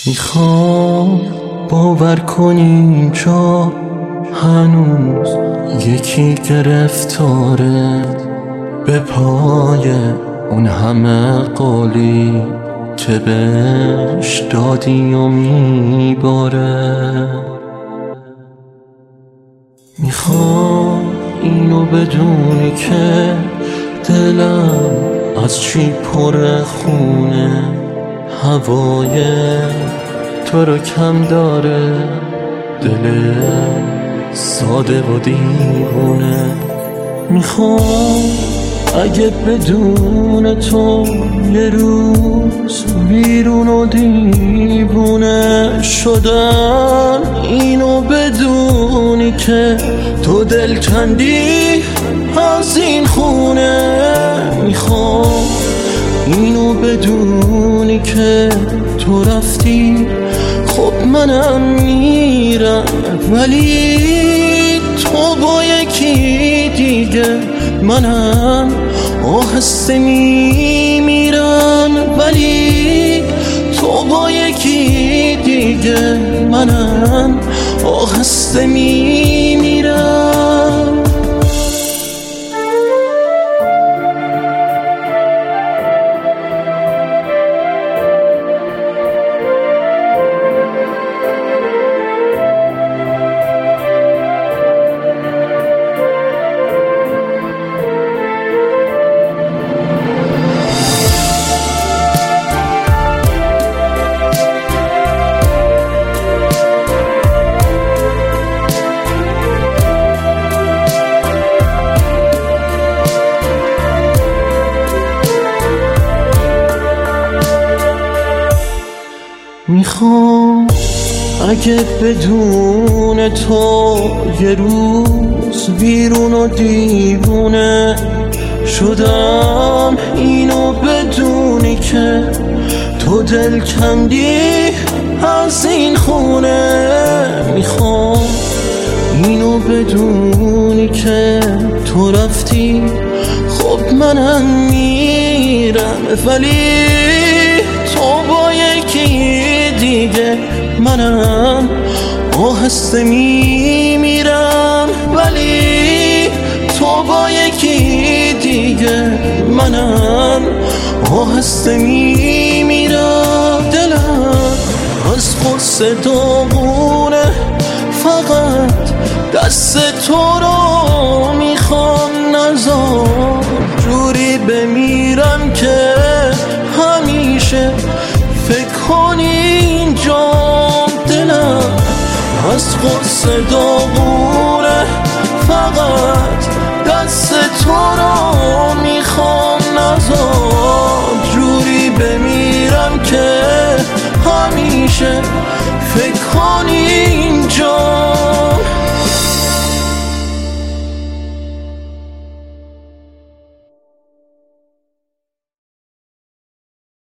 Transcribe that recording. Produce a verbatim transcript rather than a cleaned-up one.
میخوام باور کنی اینجا هنوز یکی گرفتاره به پای اون همه قولی که بهش دادی و میباره. میخوام اینو بدونی که دلم از چی پر خونه، هوای تو رو کم داره، دل ساده و دیوونه. میخوام اگه بدون تو یه روز بیرون و دیوونه شدم، اینو بدونی که تو دل کندی از این خونه. میخوام اینو بدونی که تو رفتی، خب منم میرم، ولی تو با یکی دیگه منم آهسته میمیرم، ولی تو با یکی دیگه منم آهسته میمیرم. میخوام اگه بدون تو یه روز بیرون و دیوونه شدم، اینو بدونی که تو دل کندی از این خونه. میخوام اینو بدونی که تو رفتی، خب منم میرم، ولی تو با یکی دیگه منم آهسته میمیرم، ولی تو با یکی دیگه منم آهسته میمیرم. دلم از غصه داغونه، فقط دست تو رو میخوام، نذار جوری بمیرم که همیشه فکر کنی اینجام. دلم از غصه داغونه، فقط دست تو رو میخوام، نذار جوری بمیرم که همیشه فکر کنی